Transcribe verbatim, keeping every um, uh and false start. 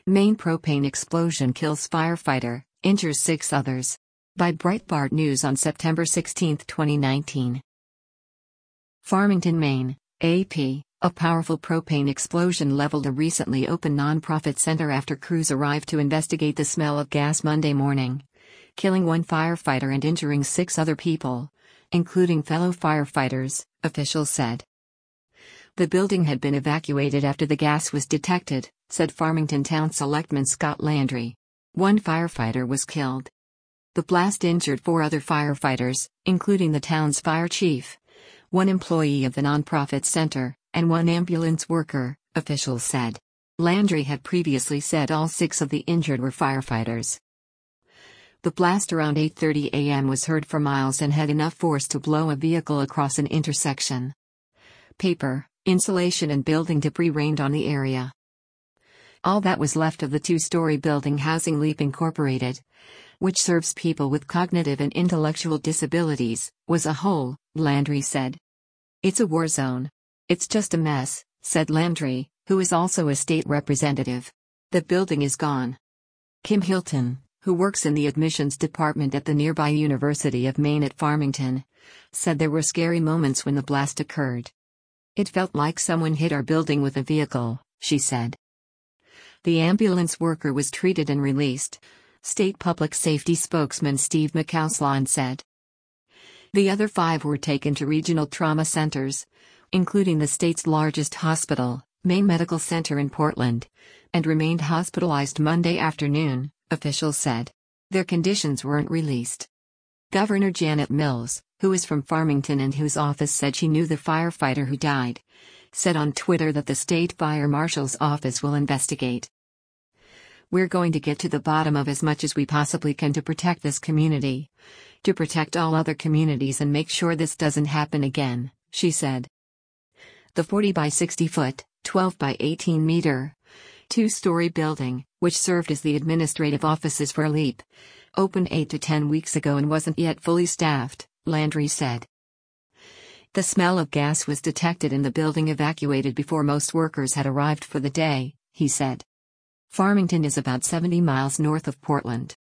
Maine propane explosion kills firefighter, injures six others. By Breitbart News on September sixteenth, twenty nineteen. Farmington, Maine, A P. A powerful propane explosion leveled a recently opened nonprofit center after crews arrived to investigate the smell of gas Monday morning, killing one firefighter and injuring six other people, including fellow firefighters, officials said. The building had been evacuated after the gas was detected, said Farmington Town Selectman Scott Landry. One firefighter was killed. The blast injured four other firefighters, including the town's fire chief, one employee of the nonprofit center, and one ambulance worker, officials said. Landry had previously said all six of the injured were firefighters. The blast around eight thirty a m was heard for miles and had enough force to blow a vehicle across an intersection. Paper, insulation and building debris rained on the area. All that was left of the two-story building housing Leap Incorporated, which serves people with cognitive and intellectual disabilities, was a hole, Landry said. It's a war zone. It's just a mess, said Landry, who is also a state representative. The building is gone. Kim Hilton, who works in the admissions department at the nearby University of Maine at Farmington, said there were scary moments when the blast occurred. It felt like someone hit our building with a vehicle, she said. The ambulance worker was treated and released, State Public Safety spokesman Steve McCausland said. The other five were taken to regional trauma centers, including the state's largest hospital, Maine Medical Center in Portland, and remained hospitalized Monday afternoon, officials said. Their conditions weren't released. Governor Janet Mills, who is from Farmington and whose office said she knew the firefighter who died, said on Twitter that the state fire marshal's office will investigate. We're going to get to the bottom of as much as we possibly can to protect this community, to protect all other communities and make sure this doesn't happen again, she said. The forty by sixty foot, twelve by eighteen meter, two-story building, which served as the administrative offices for Leap, opened eight to ten weeks ago and wasn't yet fully staffed, Landry said. The smell of gas was detected in the building evacuated before most workers had arrived for the day, he said. Farmington is about seventy miles north of Portland.